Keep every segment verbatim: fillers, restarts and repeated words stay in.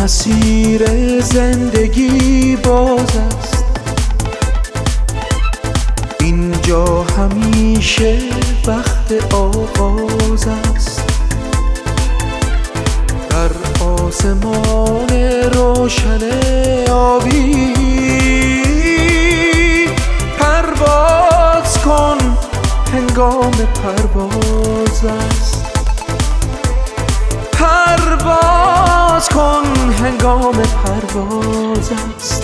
مسیر زندگی باز است، اینجا همیشه وقت آغاز است. در آسمان روشن آبی پرواز کن، هنگام پرواز است. پرواز کن، هنگام پرواز است.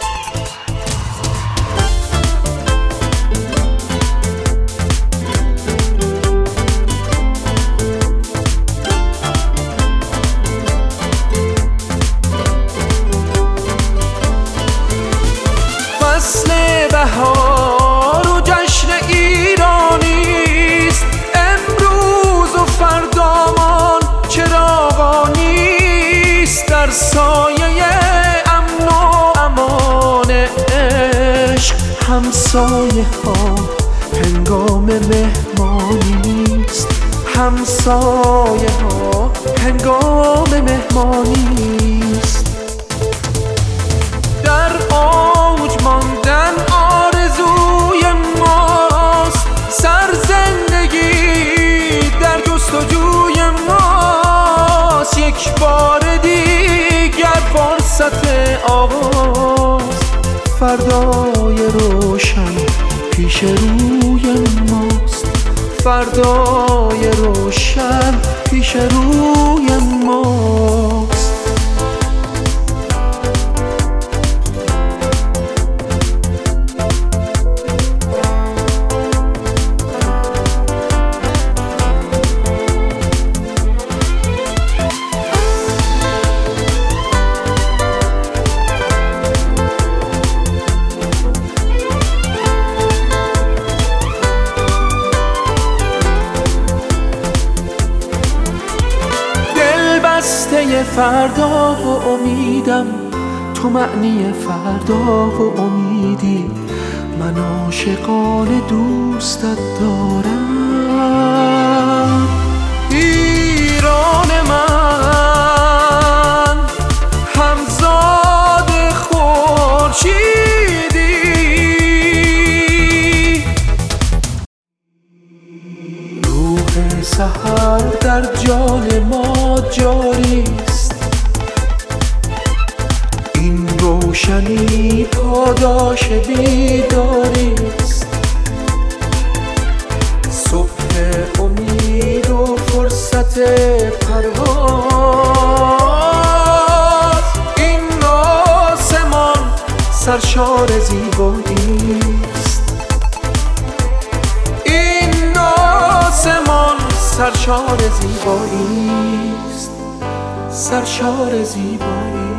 فصل بهار و جشن ایرانی است، امروز و فردامان چراغانی است. در سایه امن و امان عشق همسایه ها هنگام مهمانی است. همسایه ها هنگام مهمانی است. در اوج ماندن آرزوی ماست، سرزندگی در جستجوی ماست. یک بار دیگر فرصت آغاز، فردای روشن پیش روی ماست. فردای روشن پیش روی ماست. بسته فردا و امیدم، تو معنی فردا و امیدی. من عاشقانه دوستت دارم. ایران من همزاد خورشیدی، روح سحر در جان ما جاری است. این روشنی پاداش بیداری است. صبح امید و فرصت پرواز. این آسمان سرشار زیبایی است. این آسمان سرشار زیبایی است. سرشار زیبایی.